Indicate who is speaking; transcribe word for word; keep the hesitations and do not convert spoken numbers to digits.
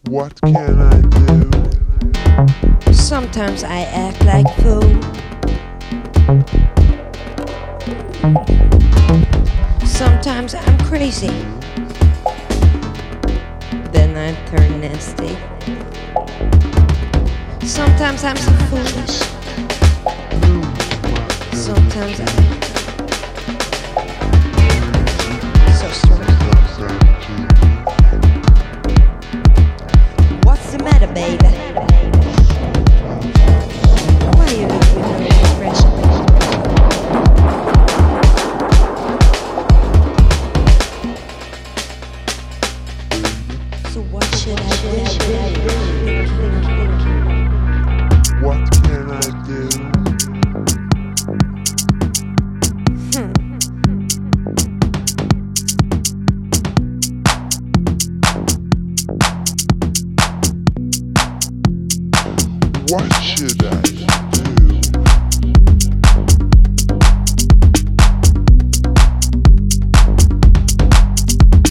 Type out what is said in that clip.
Speaker 1: What can I do?
Speaker 2: Sometimes I act like fool. Sometimes I'm crazy. Then I turn nasty. Sometimes I'm so foolish. Sometimes I'm so strong. What's the matter, baby? Why are you looking with no expression? So what should I do?
Speaker 1: What can I do?
Speaker 2: Hmm.
Speaker 1: What should I do?